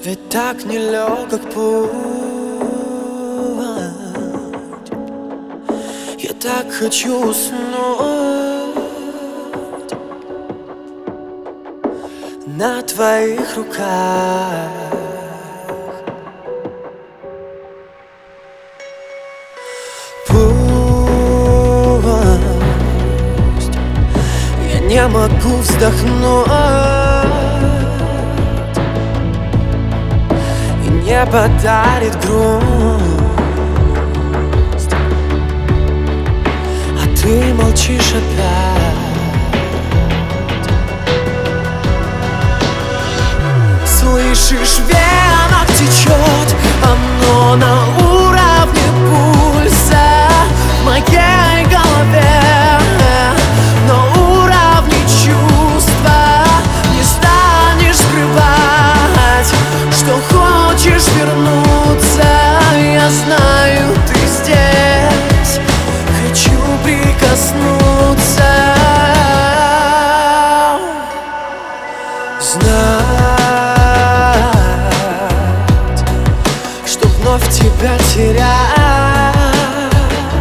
Ведь так нелегок путь. Я так хочу уснуть на твоих руках. Пусть я не могу вздохнуть и не подарит грусть, а ты молчишь опять. Слышишь, в венах течет оно на уровне пульса в моей голове, на уровне чувства. Не станешь скрывать, что хочешь вернуться. Я знаю, ты здесь, хочу прикоснуться. Знать, что вновь тебя терять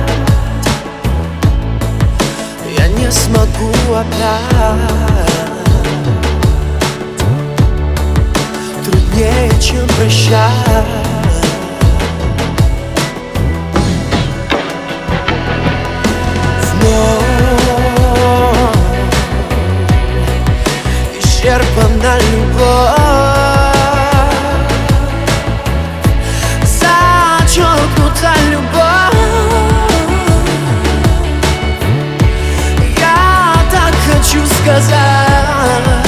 я не смогу опять. Труднее, чем прощать. Вновь исчерпана любовь, зачеркнута любовь. Я так хочу сказать.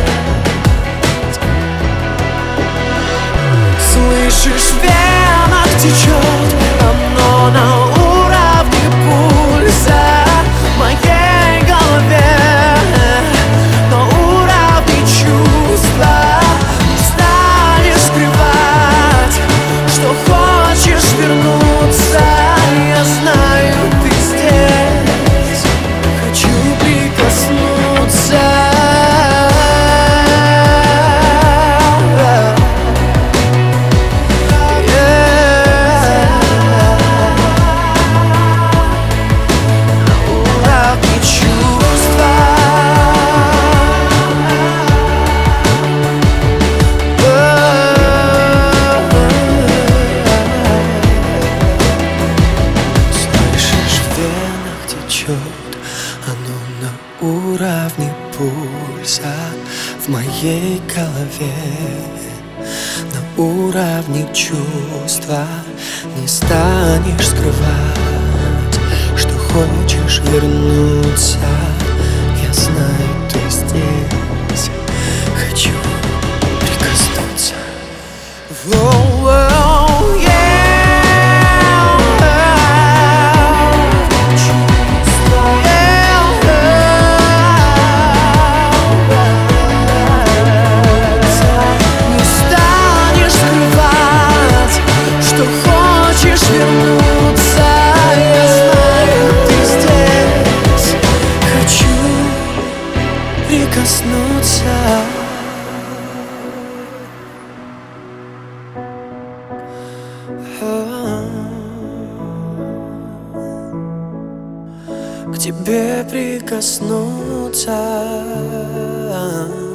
Слышишь, в венах течет оно на уровне пульса в моей голове, на уровне чувства. Не станешь скрывать, что хочешь вернуться. Я знаю, ты здесь, хочу прикоснуться. Оно на уровне пульса в моей голове, на уровне чувства. Не станешь скрывать, что хочешь вернуться. Я знаю, ты здесь, хочу прикоснуться. Прикоснуться. К тебе прикоснуться.